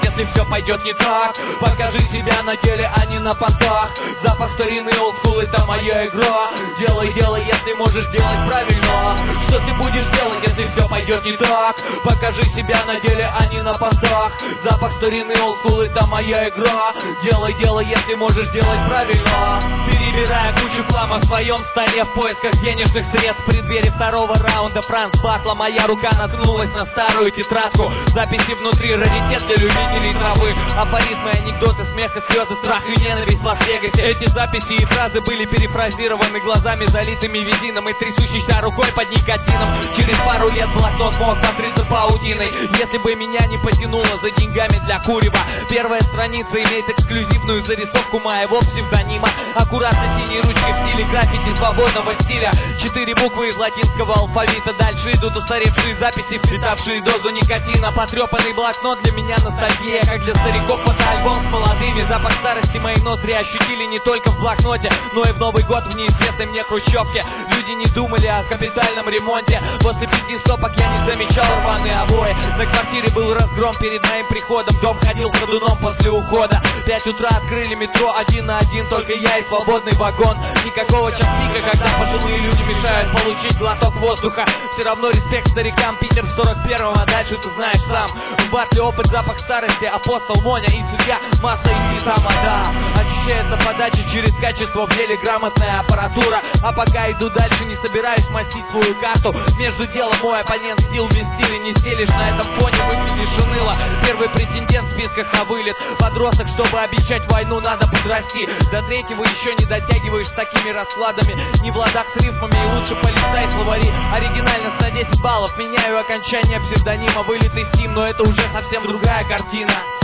если все пойдет не так. Покажи себя на деле, а не на понтах. Запах старины, олдскул, это моя игра. Делай, делай, если можешь делать правильно. Что ты будешь делать, если все пойдет не так? Покажи себя на деле, а не на понтах. Запах старины, олдскул, это моя игра. Делай, делай, если можешь делать правильно. Перебирая кучу хлама в своем столе в поисках денежных средств. В преддверии второго раунда Франц Батла моя рука наткнулась на старую тетрадку. Записи внутри, раритет для любителей травы. Афоризмы, анекдоты, смех и слезы, страх и ненависть в Лас-Вегасе. Эти записи и фразы были перефразированы глазами, залитыми визином и трясущейся рукой под никотином. Через пару лет блокнот мог покрыться паутиной, если бы меня не потянуло за деньгами для курева. Первая страница имеет эксклюзивную зарисовку моего псевдонима. Аккуратно синей ручкой в стиле граффити свободного стиля. 4 буквы из латинского алфавита. Дальше идут устаревшие записи, впитавшие дозу никотина. Потрепанный блокнот для меня ностальгия, как для стариков фотоальбом с молодыми. Запах старости мои ноздри ощутили не только в блокноте, но и в Новый год в неизвестной мне хрущевке. Люди не думали о капитальном ремонте. После 5 стопок я не замечал рваные обои. На квартире был разгром перед моим приходом. Дом ходил ходуном после ухода. 5 утра открыли метро 1 на 1, только я и свободный вагон. Никакого час пика, когда пожилые люди мешают получить глоток воздуха. Все равно респект старикам, Питер в 41-м, а дальше ты знаешь сам. В батле опыт, запах старости, апостол Моня и судья, масса и тамада. Ощущается подача через качество, в деле грамотная аппаратура. А пока иду дальше, не собираюсь мастить свою карту. Между делом мой оппонент стил без стиля. Не стелишь на этом фоне, выглядишь уныло. Первый претендент в списках на вылет. Подросток, чтобы обещать войну, надо подрасти. До третьего еще не дотягиваешь с такими раскладами. Не в ладах с рифмами, и лучше полистай словари. Оригинальность на 10 баллов, меняю окончание псевдонима. Вылитый Steam, но это уже совсем другая картина.